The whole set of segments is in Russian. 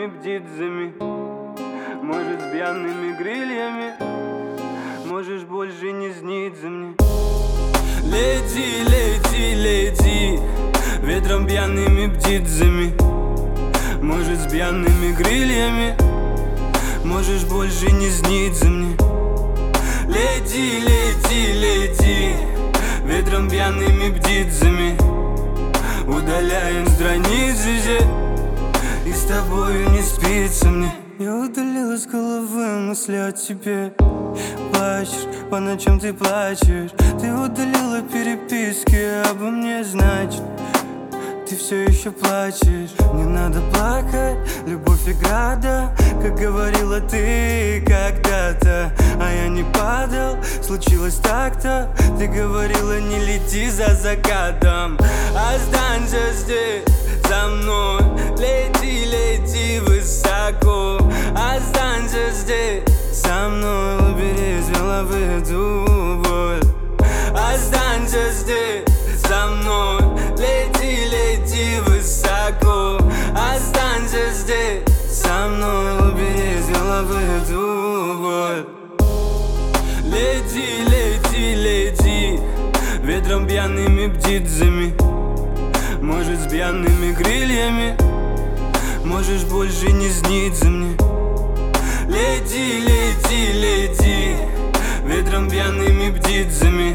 птицами, может, с пьяными крыльями. Можешь больше не сниться мне. Лети, лети, лети, ветром пьяными птицами, может, с пьяными крыльями. Можешь больше не сниться мне. Лети, лети, лети, ветром пьяными птицами, удаляем страницы же, и с тобою не спится мне. Я удалил из головы мысли о тебе. Плачешь, по ночам ты плачешь. Ты удалила переписки обо мне, значит, ты все еще плачешь. Не надо плакать, любовь игра, да, как говорила ты когда-то. А я не падал, случилось так-то. Ты говорила, не лети за закатом, останься здесь со мной. Лети, лети высоко, останься здесь со мной. Убери из головы эту боль, останься здесь со мной. Лети, лети высоко, останься здесь со мной. Убери из головы эту боль. Лети, лети, лети, ветром пьяными птицами, может, с пьяными крыльями. Можешь больше не сниться мне. Лети, лети, лети, ветром пьяными птицами,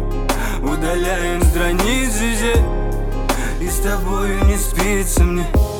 удаляем страницы же, и с тобою не спится мне.